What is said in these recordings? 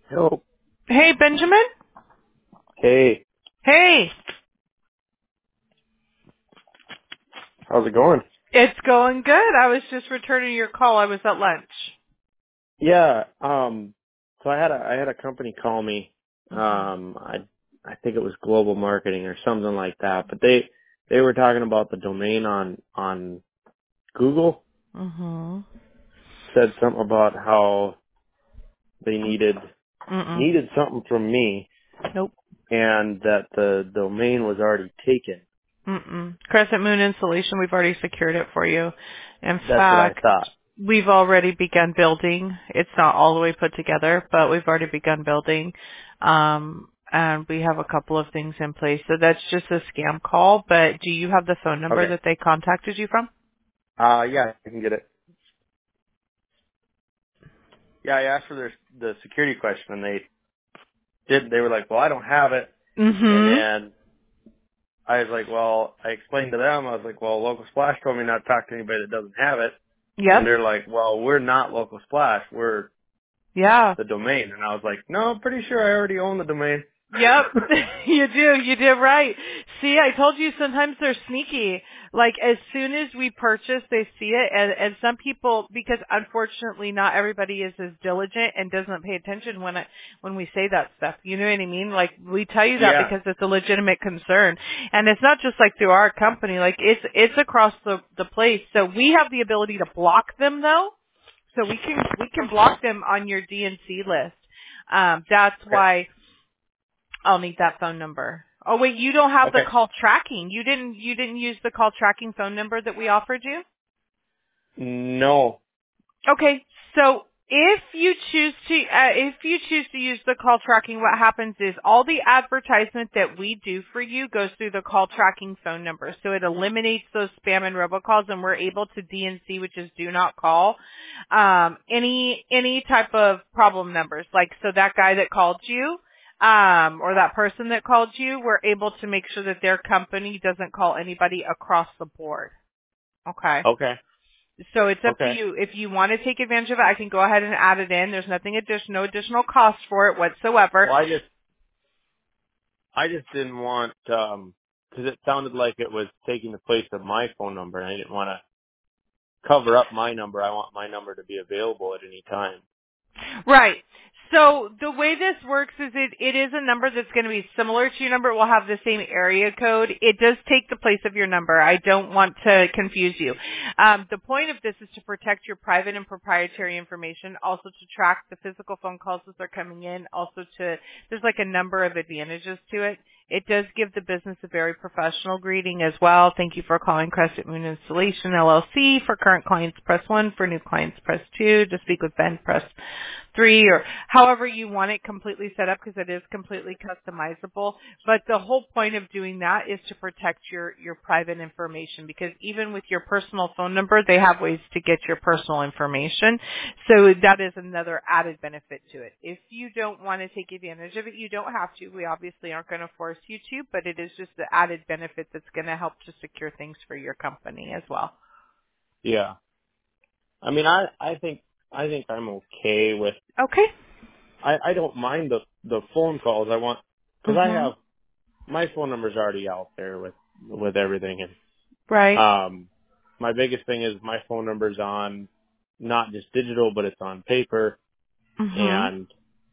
Hello. Hey, Benjamin. Hey, Hey. how's it going? It's going good. I was just returning your call. I was at lunch. Yeah, so I had a company call me. Mhm. I think it was Global Marketing or something like that, but they were talking about the domain on Google. Mhm. Said something about how they Mm. needed something from me Nope. and that the domain was already taken. Crescent Moon Insulation, we've already secured it for you. In That's what I fact, thought. we've already begun building. It's not all the way put together, but we've already begun building. And we have a couple of things in place. So that's just a scam call, but do you have the phone number Okay. that they contacted you from? Yeah, I can get it. Yeah, I asked for the security question and they didn't. They were like, well, I don't have it. And Mhm. then I was like, well, I explained to them, I was like, well, Local Splash told me not to talk to anybody that doesn't have it. And Yep. they're like, well, we're not Local Splash, we're Yeah. the domain. And I was like, no, I'm pretty sure I already own the domain. Yep, you do. You did right. See, I told you sometimes they're sneaky. Like as soon as we purchase, they see it, and some people, because unfortunately not everybody is as diligent and doesn't pay attention when we say that stuff. You know what I mean? Like we tell you that Yeah. because it's a legitimate concern, and it's not just like through our company. Like it's across the place. So we have the ability to block them though. So we can block them on your DNC list. That's Okay. why. I'll need that phone number. Oh wait, you don't have the Okay. call tracking. You didn't use the call tracking phone number that we offered you? No. Okay. So if you choose to use the call tracking, what happens is all the advertisement that we do for you goes through the call tracking phone number. So it eliminates those spam and robocalls and we're able to DNC, which is do not call, any type of problem numbers. Like so that guy that called you, or that person that called you, we're able to make sure that their company doesn't call anybody across the board. Okay. Okay. So it's up to Okay. you. If you want to take advantage of it, I can go ahead and add it in. There's no additional cost for it whatsoever. Well, I just didn't want, cause it sounded like it was taking the place of my phone number and I didn't want to cover up my number. I want my number to be available at any time. Right. So the way this works is it is a number that's going to be similar to your number. It will have the same area code. It does take the place of your number. I don't want to confuse you. The point of this is to protect your private and proprietary information, also to track the physical phone calls as they're coming in, also there's like a number of advantages to it. It does give the business a very professional greeting as well. Thank you for calling Crescent Moon Installation LLC. For current clients, press 1. For new clients, press 2. To speak with Ben, press 3, or however you want it completely set up because it is completely customizable. But the whole point of doing that is to protect your private information, because even with your personal phone number, they have ways to get your personal information. So that is another added benefit to it. If you don't want to take advantage of it, you don't have to. We obviously aren't going to force you to, but it is just the added benefit that's going to help to secure things for your company as well. Yeah. I mean, I think I'm okay with, Okay. I don't mind the phone calls. I want, cause I have, Mhm. my phone number's already out there with everything. And, Right. my biggest thing is my phone number's on not just digital, but it's on paper. Mhm. And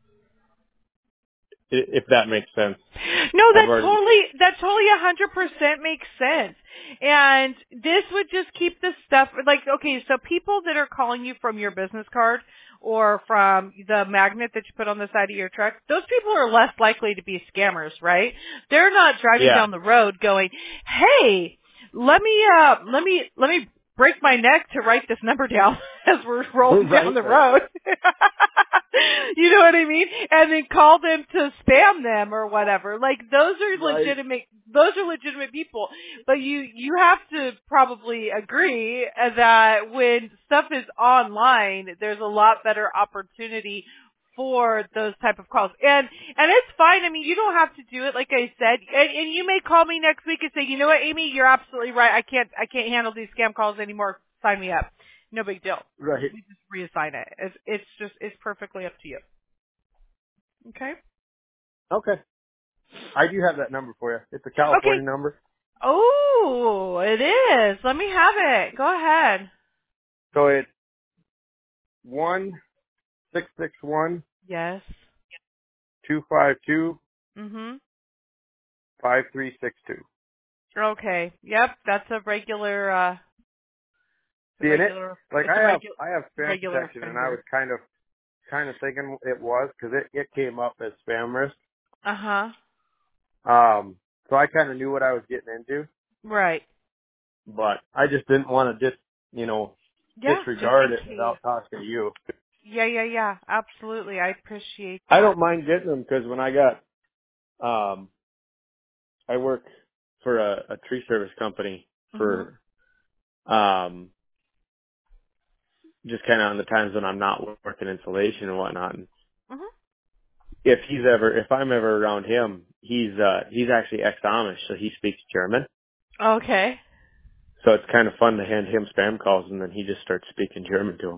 if that makes sense, No, I've already, that totally 100% makes sense. And this would just keep the stuff, like, okay, so people that are calling you from your business card or from the magnet that you put on the side of your truck, those people are less likely to be scammers, right? They're not driving yeah, down the road going, hey, let me break my neck to write this number down as we're rolling down right, the right, road. You know what I mean? And then call them to spam them or whatever. Like right. those are legitimate people. But you have to probably agree that when stuff is online, there's a lot better opportunity for those type of calls. And it's fine. I mean, you don't have to do it like I said. And you may call me next week and say, "You know what, Amy, you're absolutely right. I can't handle these scam calls anymore. Sign me up." No big deal. Right. We just reassign it. It's perfectly up to you. Okay. Okay. I do have that number for you. It's a Okay. California number. Oh, it is. Let me have it. Go ahead. So it's 1-661-252-5362. Yes. Mhm. Okay. Yep. That's a regular. See, and like It's a I have spam regular protection, and I was offender. kind of thinking it was because it came up as spam risk. Uh huh. So I kind of knew what I was getting into, Right. but I just didn't want to Yeah. Just disregard in it case. without talking to you. Yeah. Absolutely. I appreciate I that. don't mind getting them because when I got, I work for a tree service company Mhm. for, just kind of on the times when I'm not working insulation and whatnot. And Mhm. if I'm ever around him, he's actually ex-Amish, so he speaks German. Okay. So it's kind of fun to hand him spam calls and then he just starts speaking German to him.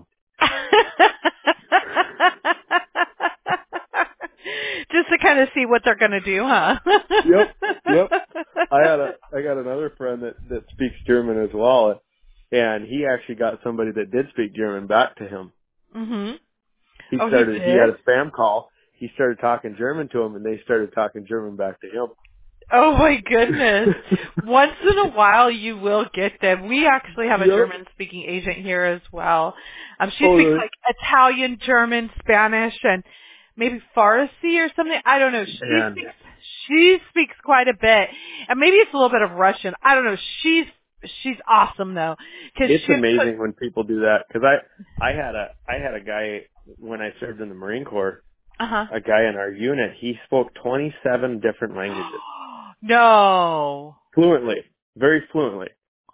Just to kind of see what they're going to do, huh? Yep, yep. I got another friend that speaks German as well, and he actually got somebody that did speak German back to him. Mhm. He Oh, he started he had did? a spam call. He started talking German to him, and they started talking German back to him. Oh my goodness. Once in a while you will get them. We actually have a Yep. German speaking agent here as well. She Oh, speaks really? like Italian, German, Spanish, and maybe Farsi or something. I don't know. Man, She speaks quite a bit. And maybe it's a little bit of Russian. I don't know. She's awesome though. Cause it's she put, amazing when people do that because I had a guy when I served in the Marine Corps. uh-huh. A guy in our unit. He spoke 27 different languages No. fluently, very fluently.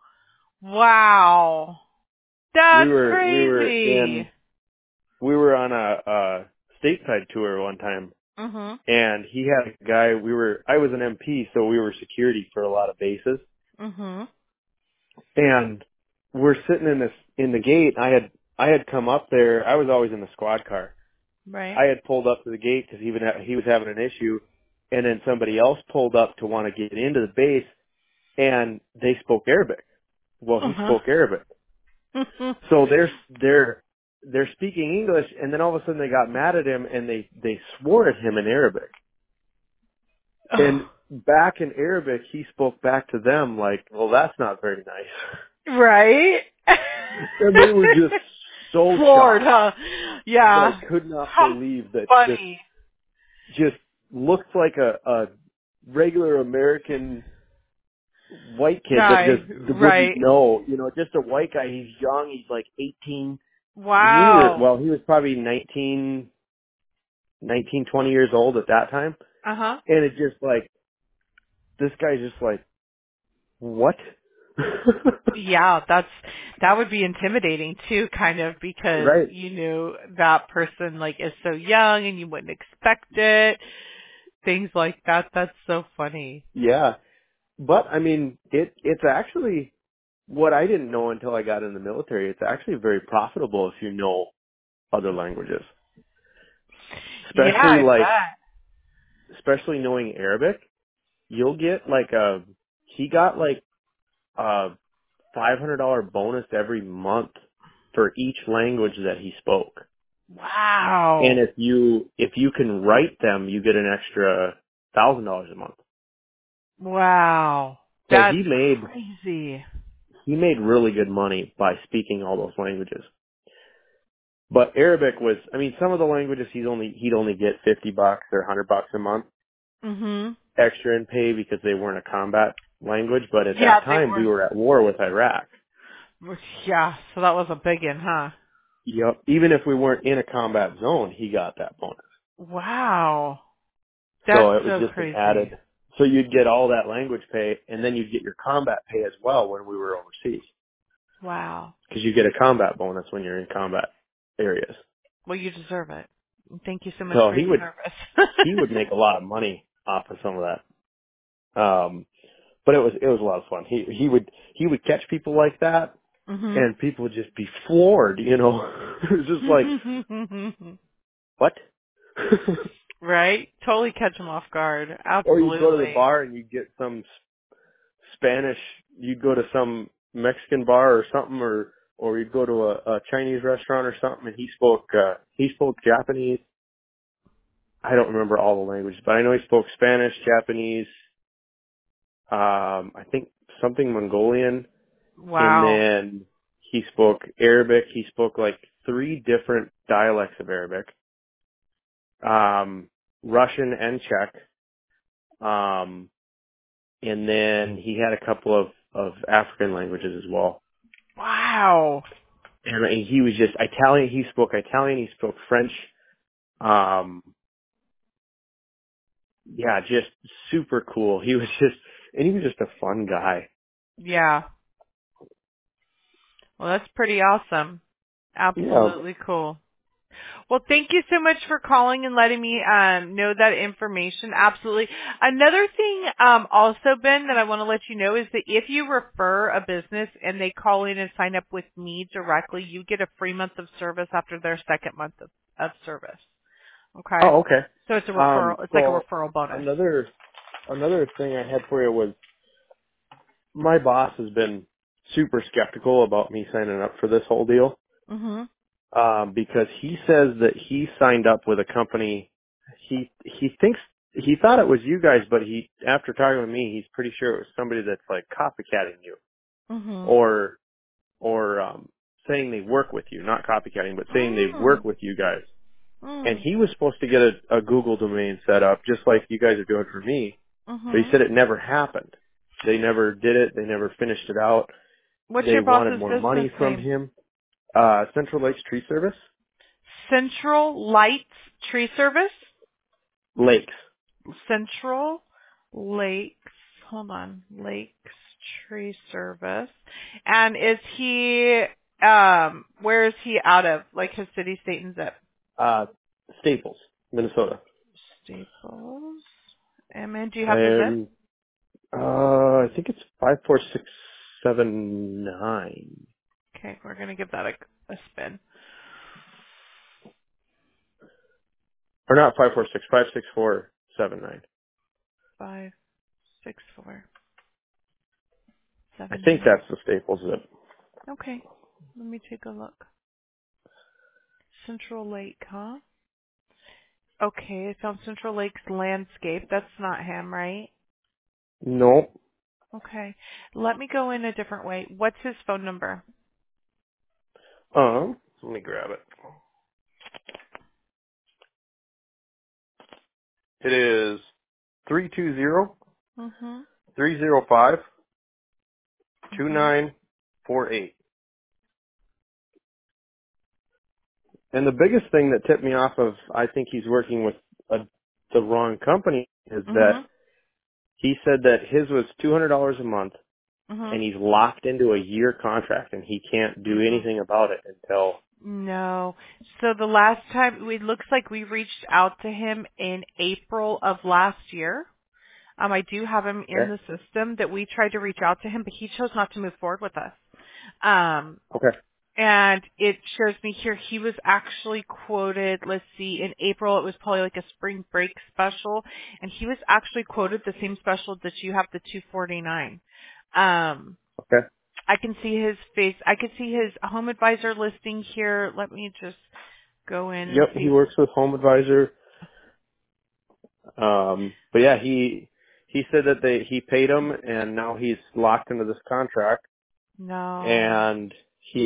Wow. We That's were we were in crazy. we were on a stateside tour one time, Mhm. and he had a guy. I was an MP, so we were security for a lot of bases, Mhm. and we're sitting in the gate. I had come up there. I was always in the squad car. Right. I had pulled up to the gate because he was having an issue, and then somebody else pulled up to want to get into the base, and they spoke Arabic. Well, he Uh-huh. spoke Arabic. So they're speaking English, and then all of a sudden they got mad at him and they swore at him in Arabic. And Oh, back in Arabic, he spoke back to them like, "Well, that's not very nice." right? And they were just so Floored, shocked, huh? Yeah. like could not How believe that funny. just looks like a regular American white kid that Guy, just wouldn't right. know, just a white guy. He's young. He's like 18. Wow. He was probably 19, 20 years old at that time. Uh-huh. And it's just like, this guy's just like, what? Yeah, that would be intimidating too, kind of, because Right. you knew that person like is so young and you wouldn't expect it. Things like that. That's so funny. Yeah. But I mean, it's actually what I didn't know until I got in the military. It's actually very profitable if you know other languages. Yeah, I bet. Especially knowing Arabic, you'll get he got like a $500 bonus every month for each language that he spoke. And Wow. if you can write them, you get an extra $1,000 a month. Wow. So That's crazy. he made really good money by speaking all those languages. But Arabic was, I mean, some of the languages he'd only get $50 or $100 a month Mhm. extra in pay because they weren't a combat language. But at Yeah, that they time, we were. were at war with Iraq. Yeah, so that was a big one, huh? Yep. Even if we weren't in a combat zone, he got that bonus. Wow. That's So it was so just an crazy. added. So you'd get all that language pay, and then you'd get your combat pay as well when we were overseas, Wow. because you get a combat bonus when you're in combat areas. Well, you deserve it. Thank you so much So for your service. he would make a lot of money off of some of that. But it was a lot of fun. He would catch people like that, Mhm. and people would just be floored. It was just like, what? Right? Totally catch them off guard. Or you'd go to the Absolutely. bar and you'd get some Spanish. You'd go to some Mexican bar or something, or you'd go to a Chinese restaurant or something, and he spoke Japanese. I don't remember all the languages, but I know he spoke Spanish, Japanese, I think something Mongolian, and Wow. then he spoke Arabic. He spoke like 3 different dialects of Arabic, Russian and Czech, and then he had a couple of African languages as well. Wow. And he was just Italian. He spoke Italian. He spoke French. Um, yeah, just super cool. And he was just a fun guy. Yeah. Well, that's pretty awesome. Yeah. Absolutely cool. Well, thank you so much for calling and letting me know that information. Absolutely. Another thing also, Ben, that I want to let you know is that if you refer a business and they call in and sign up with me directly, you get a free month of service after their second month of service. Okay? Oh, okay. So it's a referral. It's like a So referral bonus. another thing I had for you was my boss has been super skeptical about me signing up for this whole deal. Mhm. Because he says that he signed up with a company. He thought it was you guys, but after talking with me, he's pretty sure it was somebody that's like copycatting you Mhm. or saying they work with you, not copycatting, but saying they work Mm. with you guys. And Mm. he was supposed to get a Google domain set up, just like you guys are doing for me. But he Mhm. said it never happened. They never did it. They never finished it out. What's They your wanted boss's more business money from name? him. Central Lakes Tree Service. Central Lights Tree Service? Lakes. Central Lakes, hold on, Lakes Tree Service. And is he, where is he out of? Like his city, state, and zip? Uh, Staples, Minnesota. Staples. And then do you have the zip? And, I think it's 54679. Okay, we're going to give that a spin. Or not 546, 56479. I think 56479. that's the Staples zip. Okay, let me take a look. Central Lake, huh? Okay, I found Central Lakes Landscape. That's not him, right? Nope. Okay. Let me go in a different way. What's his phone number? Let me grab it. It is 320 Mhm. 305 Mhm. 2948. And the biggest thing that tipped me off of, I think he's working with the wrong company, is that Mhm. he said that his was $200 a month, and Mhm. he's locked into a year contract, and he can't do Mhm. anything about it until. No. So the last time it looks like we reached out to him in April of last year. I do have him in Okay. the system that we tried to reach out to him, but he chose not to move forward with us. Um, Okay. And it shows me here he was actually quoted, let's see, in April it was probably like a spring break special, and he was actually quoted the same special that you have, the 249. Okay. I can see his face. I can see his home advisor listing here. Let me just go in and Yep. He see. works with Home Advisor. But yeah, he said that he paid him, and now he's locked into this contract, No. and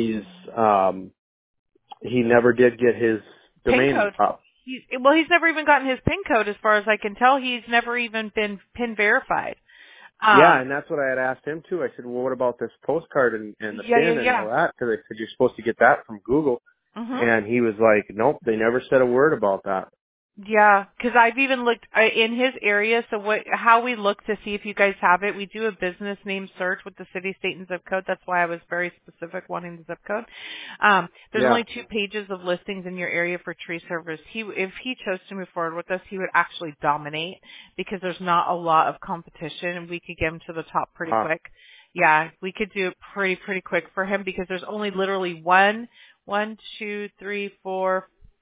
he never did get his PIN domain code. up. He's never even gotten his PIN code as far as I can tell. He's never even been PIN verified. Yeah, Um, and that's what I had asked him too. I said, well, what about this postcard and the yeah, yeah, pin and all yeah. that? Because I said you're supposed to get that from Google, Mhm. and he was like, nope, they never said a word about that. Yeah, because I've even looked in his area. So how we look to see if you guys have it, we do a business name search with the city, state, and zip code. That's why I was very specific wanting the zip code. There's Yeah. only 2 pages of listings in your area for tree service. If he chose to move forward with us, he would actually dominate because there's not a lot of competition, and we could get him to the top pretty quick. Yeah, we could do it pretty quick for him because there's only literally one, two, three, four,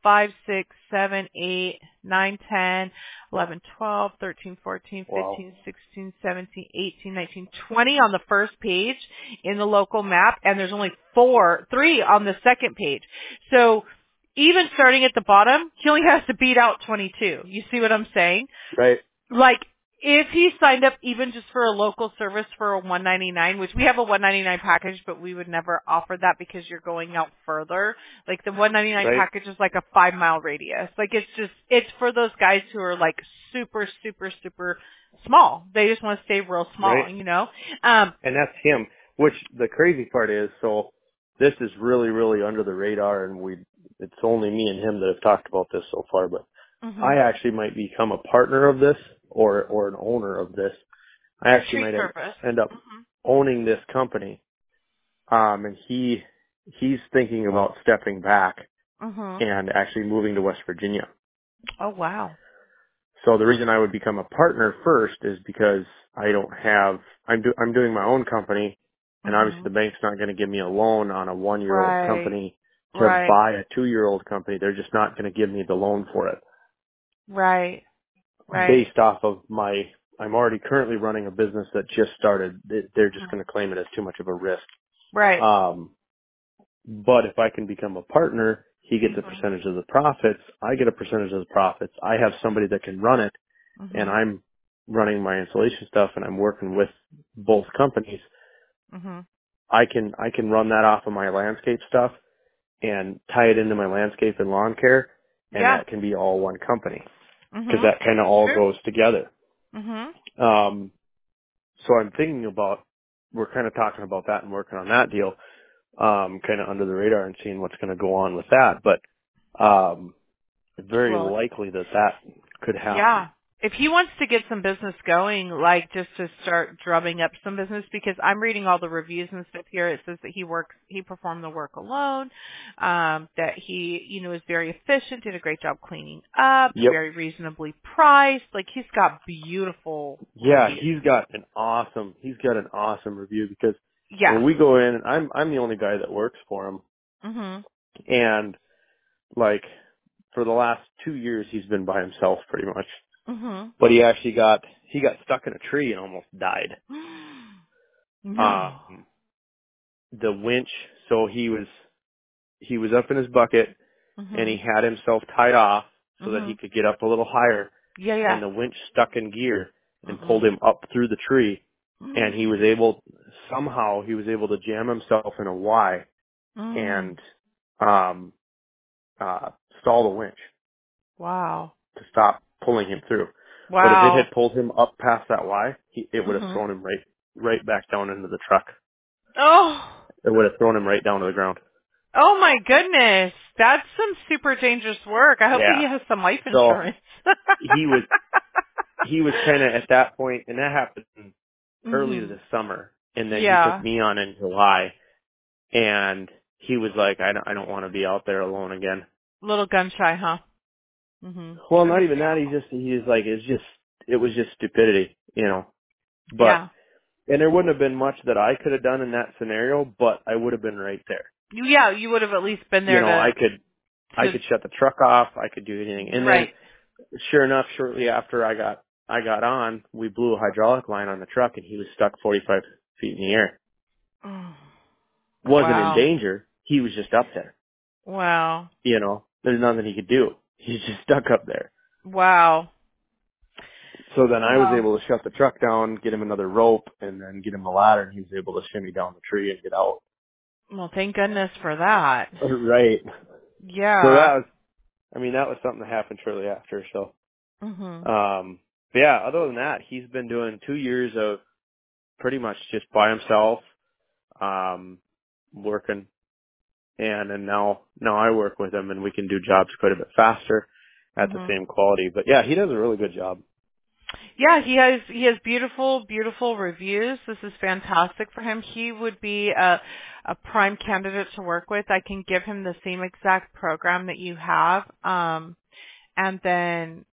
5, 6, 7, 8, 9, 10, 11, 12, 13, 14, Wow. 15, 16, 17, 18, 19, 20 on the first page in the local map, and there's only 3 on the second page. So even starting at the bottom, he only has to beat out 22. You see what I'm saying? Right. Like, if he signed up even just for a local service for a $199, which we have a $199 package, but we would never offer that because you're going out further. Like the $199 Right. package is like a 5-mile radius. Like it's for those guys who are like super, super, super small. They just want to stay real small, Right. you know? And that's him. Which the crazy part is, so this is really, really under the radar, and it's only me and him that have talked about this so far, but I Mhm. actually might become a partner of this or an owner of this. I actually Tree might service. end up owning this company. And he's thinking about stepping back Mhm. and actually moving to West Virginia. Oh wow. So the reason I would become a partner first is because I'm doing my own company, and obviously the Mhm. bank's not going to give me a loan on a 1-year-old Right. company to Right. buy a 2-year-old company. They're just not going to give me the loan for it Right. Right. based off of I'm already currently running a business that just started. They're just Mhm. going to claim it as too much of a risk. Right. Um, But if I can become a partner, he gets a Mhm. percentage of the profits. I get a percentage of the profits. I have somebody that can run it, and Mhm. I'm running my installation stuff, and I'm working with both companies. Mhm. I can run that off of my landscape stuff and tie it into my landscape and lawn care, and Yeah. that can be all one company because Mhm. that kind of all Sure. goes together. Mhm. Um, so I'm thinking about, we're kind of talking about that and working on that deal, kind of under the radar and seeing what's going to go on with that. But very Well, likely that could happen. yeah. If he wants to get some business going, like just to start drumming up some business, because I'm reading all the reviews and stuff here, it says that he performed the work alone, that he, is very efficient, did a great job cleaning up, Yep. very reasonably priced. Like he's got beautiful Yeah, reviews. he's got an awesome review because Yeah. when we go in, I'm the only guy that works for him, Mhm. and like for the last 2 years he's been by himself pretty much. Mhm. But he got stuck in a tree and almost died. No. Um, the winch, so he was up in his bucket and he Mhm. had himself tied off so that he Mhm. could get up a little higher, Yeah, and yeah. the winch stuck in gear and pulled Mhm. him up through the tree, and somehow he was able to jam himself in a Y Mm. and um stall the winch Wow. to stop pulling him through. But if it Wow. had pulled him up past that Y, it would have Mhm. thrown him right back down into the truck. Oh. It would have thrown him right down to the ground. Oh my goodness. That's some super dangerous work. I hope he Yeah. has some life So insurance. he was he was kind of at that point, and that happened early Mhm. this summer, and then he took Yeah. me on in July, and he was like, I don't want to be out there alone again. Little gun shy, huh? Mhm. Well, not even that. Understandable. He's like, it was just stupidity, But Yeah. and there wouldn't have been much that I could have done in that scenario, but I would have been right there. Yeah, you would have at least been there I to could shut the truck off. I could do anything. And then, right. sure enough, shortly after I got on, we blew a hydraulic line on the truck, and he was stuck 45 feet in the air. Wasn't in Wow. danger. He was just up there. Wow. There's nothing he could do. He's just stuck up there. Wow. So then I was Wow. able to shut the truck down, get him another rope, and then get him a ladder, and he was able to shimmy down the tree and get out. Well, thank goodness for that. Right. So Yeah. that was something that happened shortly after. So, Mhm. but yeah, other than that, he's been doing 2 years of pretty much just by himself, working, and then now I work with him, and we can do jobs quite a bit faster at the Mhm. same quality. But yeah, he does a really good job. Yeah, he has beautiful reviews. This is fantastic for him. He would be a prime candidate to work with. I can give him the same exact program that you have. And then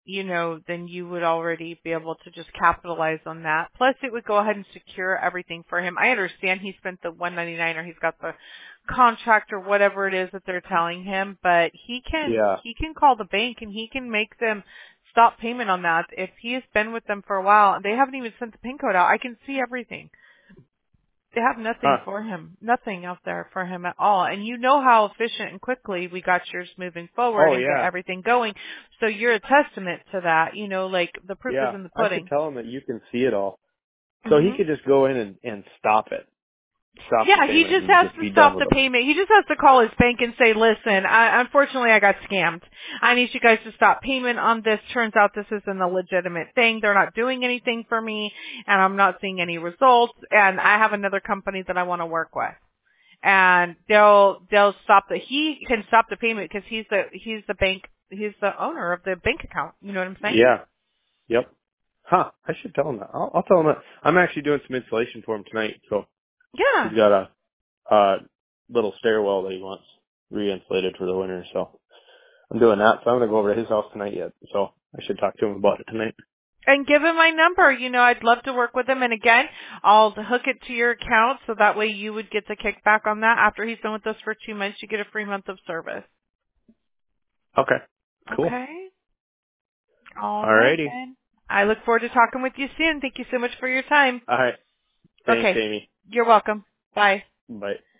then you would already be able to just capitalize on that. Plus, it would go ahead and secure everything for him. I understand he spent the $199 or he's got the contract or whatever it is that they're telling him, but Yeah. he can call the bank and he can make them stop payment on that. If he has been with them for a while and they haven't even sent the PIN code out, I can see everything. They have nothing Huh. for him, nothing out there for him at all. And you know how efficient and quickly we got yours moving forward Oh and get yeah. everything going. So you're a testament to that. Like the proof is Yeah. in the I should pudding. tell him that you can see it all. So he Mhm. could just go in and stop it. Stop the Yeah, he payment just and has just to be done stop with the them. payment. He just has to call his bank and say, listen, unfortunately I got scammed. I need you guys to stop payment on this. Turns out this isn't a legitimate thing. They're not doing anything for me and I'm not seeing any results and I have another company that I want to work with. And they'll stop he can stop the payment because he's the bank, he's the owner of the bank account. You know what I'm saying? Yeah. Yep. Huh. I should tell him that. I'll tell him that. I'm actually doing some installation for him tonight. So Yeah. he's got a little stairwell that he wants re-insulated for the winter. So I'm doing that. So I'm going to go over to his house tonight yet. So I should talk to him about it tonight. And give him my number. I'd love to work with him. And again, I'll hook it to your account so that way you would get the kickback on that. After he's been with us for 2 months, you get a free month of service. Okay. Cool. Okay? All right Alrighty. then. I look forward to talking with you soon. Thank you so much for your time. All right. Thanks, Okay. Amy. You're welcome. Bye. Bye.